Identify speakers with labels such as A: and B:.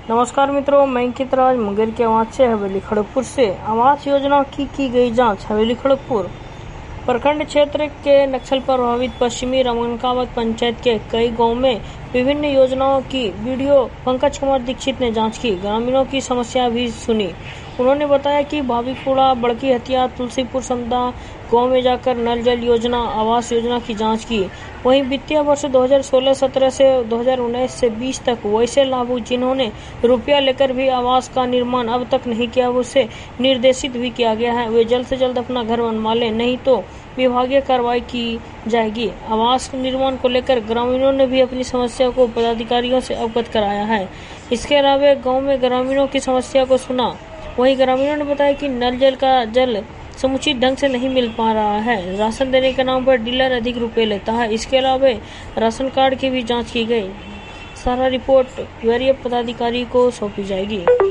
A: नमस्कार मित्रों, मैं अंकित राज मुंगेर के आवाज से हवेली खड़गपुर से। आवास योजना की गई जांच। हवेली खड़गपुर प्रखंड क्षेत्र के नक्सल प्रभावित पश्चिमी रामगंगावत पंचायत के कई गांवों में विभिन्न योजनाओं की वीडियो पंकज कुमार दीक्षित ने जांच की। ग्रामीणों की समस्या भी सुनी। उन्होंने बताया कि भाभीपुरा, बड़की हथिया, तुलसीपुर समदा गांव में जाकर नल जल योजना, आवास योजना की जांच की। वहीं वित्तीय वर्ष 2016-17 से 2019 से 20 तक वैसे लाभुक जिन्होंने रुपया लेकर भी आवास का निर्माण अब तक नहीं किया, उसे निर्देशित भी किया गया है वे जल्द से जल्द अपना घर बनवा लें, नहीं तो विभागीय कार्रवाई की जाएगी। आवास निर्माण को लेकर ग्रामीणों ने भी अपनी समस्या को पदाधिकारियों से अवगत कराया है। इसके अलावा गांव में ग्रामीणों की समस्या को सुना। वहीं ग्रामीणों ने बताया कि नल जल का जल समुचित ढंग से नहीं मिल पा रहा है। राशन देने के नाम पर डीलर अधिक रुपए लेता है। इसके अलावा राशन कार्ड की भी जांच की गई। सारा रिपोर्ट वरीय पदाधिकारी को सौंपी जाएगी।